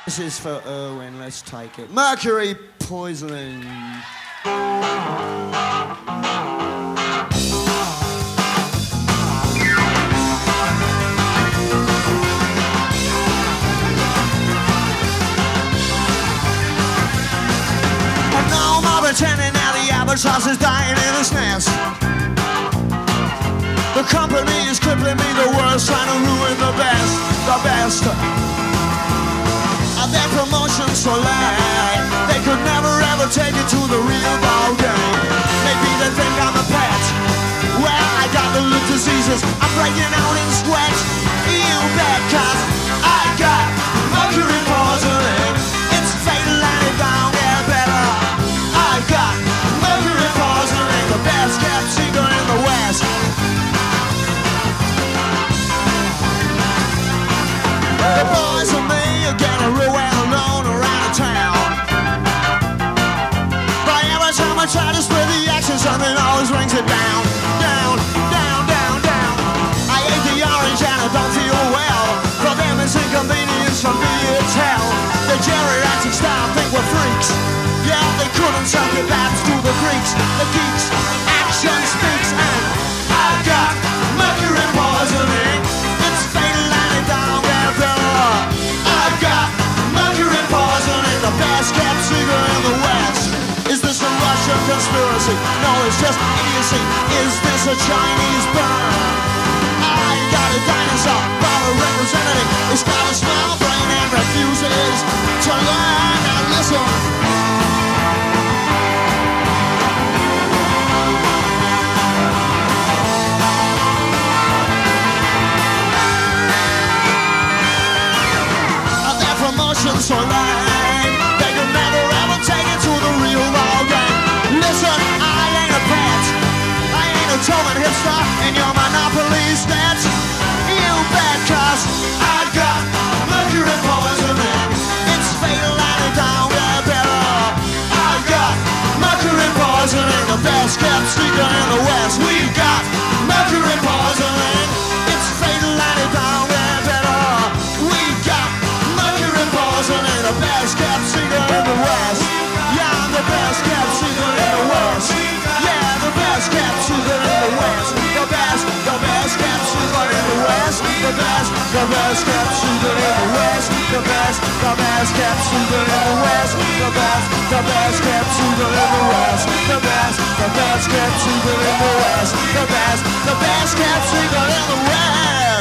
This is for Erwin, let's take it. Mercury poisoning. No more pretending now the albatross is dying in its nest. The company is crippling me the worst, trying to ruin the best, the best. And their promotions so light, they could never ever take it to the real ball game. Maybe they think I'm a pet. Well, I got the lip diseases, I'm breaking out in sweat. You bet, 'cause I got mercury poisoning. It's fatal and it don't get better. I got mercury poisoning, the best kept secret in the West. The boys and me are getting real well known around town. But every time I try to spread the action, something always rings it down, down, down, down, down. I ate the orange and I don't feel well. For them it's inconvenience, for me it's hell. The geriatric staff think we're freaks. Yeah, they couldn't sell kebabs to the Greeks. The geeks, action speaks, and I got mercury poisoning. It's fatal and it don't get better. I got mercury poisoning, the best kept secret in the West. Is this a Russian conspiracy? No, it's just idiocy. Is this a Chinese burn? I got a dinosaur, but a representative. It's got a small brain and refuses to learn. Now listen. So lame, they could never ever take it to the real ball game. Listen, I ain't a pet, I ain't a Toman hipster, and your monopoly stats. You bet, 'cause I got mercury poisoning. It's fatal and it don't get better. I got mercury poisoning, the best kept secret in the West. We got mercury poisoning. It's fatal and it don't get better. We got poisoning, the best kept secret in the West. Yeah, I'm the best kept secret in the West. Yeah, the best kept secret in the West. The best kept secret in the West. The best kept secret in the West. The best kept secret in the West. The best kept secret in the West. The best kept secret in the West. The best kept secret in the West.